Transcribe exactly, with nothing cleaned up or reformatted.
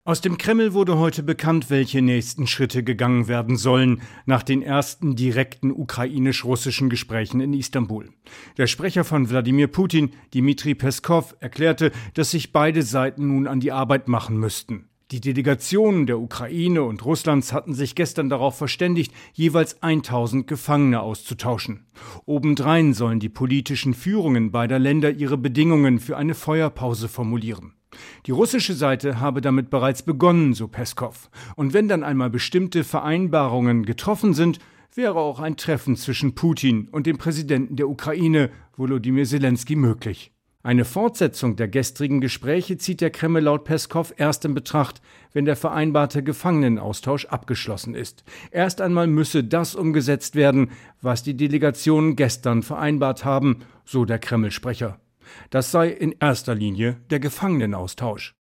Aus dem Kreml wurde heute bekannt, welche nächsten Schritte gegangen werden sollen nach den ersten direkten ukrainisch-russischen Gesprächen in Istanbul. Der Sprecher von Wladimir Putin, Dmitri Peskow, erklärte, dass sich beide Seiten nun an die Arbeit machen müssten. Die Delegationen der Ukraine und Russlands hatten sich gestern darauf verständigt, jeweils tausend Gefangene auszutauschen. Obendrein sollen die politischen Führungen beider Länder ihre Bedingungen für eine Feuerpause formulieren. Die russische Seite habe damit bereits begonnen, so Peskow. Und wenn dann einmal bestimmte Vereinbarungen getroffen sind, wäre auch ein Treffen zwischen Putin und dem Präsidenten der Ukraine, Volodymyr Zelensky, möglich. Eine Fortsetzung der gestrigen Gespräche zieht der Kreml laut Peskow erst in Betracht, wenn der vereinbarte Gefangenenaustausch abgeschlossen ist. Erst einmal müsse das umgesetzt werden, was die Delegationen gestern vereinbart haben, so der Kreml-Sprecher. Das sei in erster Linie der Gefangenenaustausch.